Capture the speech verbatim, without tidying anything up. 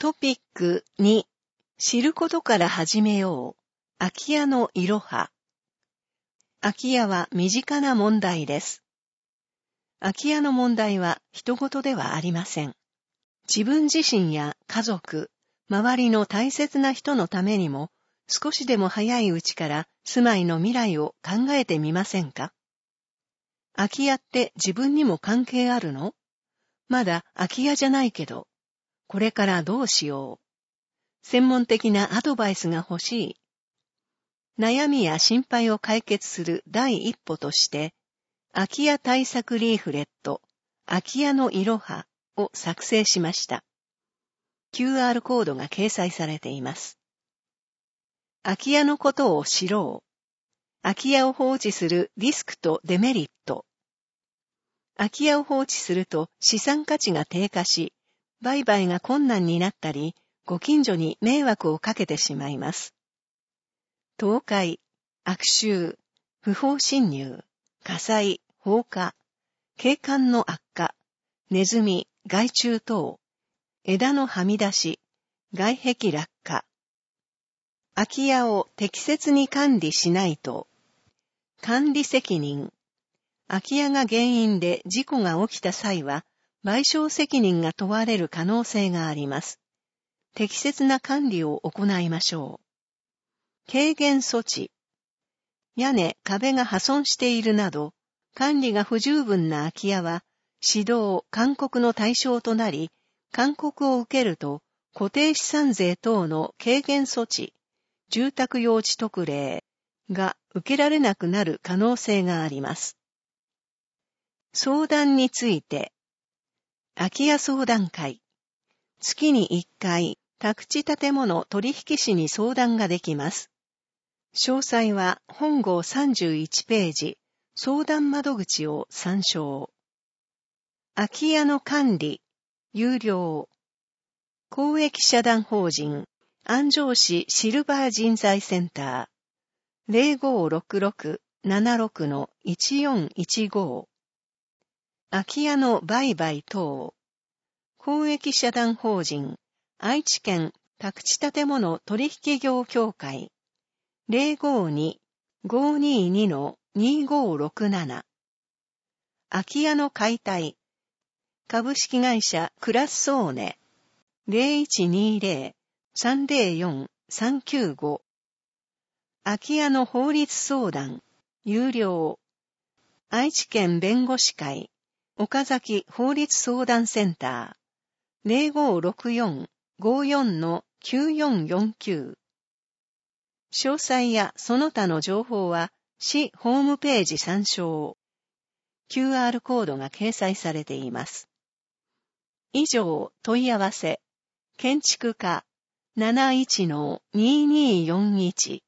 トピックに、知ることから始めよう。空き家のいろは。空き家は身近な問題です。空き家の問題は人事ではありません。自分自身や家族、周りの大切な人のためにも、少しでも早いうちから住まいの未来を考えてみませんか？空き家って自分にも関係あるの？まだ空き家じゃないけど、これからどうしよう。専門的なアドバイスが欲しい。悩みや心配を解決する第一歩として、空き家対策リーフレット、空き家のいろはを作成しました。キューアール コードが掲載されています。空き家のことを知ろう。空き家を放置するリスクとデメリット。空き家を放置すると資産価値が低下し、売買が困難になったり、ご近所に迷惑をかけてしまいます。倒壊、悪臭、不法侵入、火災、放火、景観の悪化、ネズミ、害虫等、枝のはみ出し、外壁落下。空き家を適切に管理しないと、管理責任。空き家が原因で事故が起きた際は、賠償責任が問われる可能性があります。適切な管理を行いましょう。軽減措置。屋根、壁が破損しているなど、管理が不十分な空き家は、指導、勧告の対象となり、勧告を受けると、固定資産税等の軽減措置、住宅用地特例が受けられなくなる可能性があります。相談について、空き家相談会。月にいっかい、宅地建物取引士に相談ができます。詳細は本号さんじゅういちページ、相談窓口を参照。空き家の管理、有料。公益社団法人、安城市シルバー人材センター、ゼロごーろくろくななろくのいちよんいちご。空き家の売買等。公益社団法人、愛知県宅地建物取引業協会、ゼロごーにーごーにーにのにごーろくなな。空き家の解体。株式会社クラッソーネ、ゼロいちにーぜろ さんぜろよん さんきゅうご。空き家の法律相談、有料。愛知県弁護士会、岡崎法律相談センター、ゼロごーろくよん ごーよんのきゅうよんよんきゅう。詳細やその他の情報は、市ホームページ参照。キューアール コードが掲載されています。以上、問い合わせ、建築課 なないちのにーにーよんいち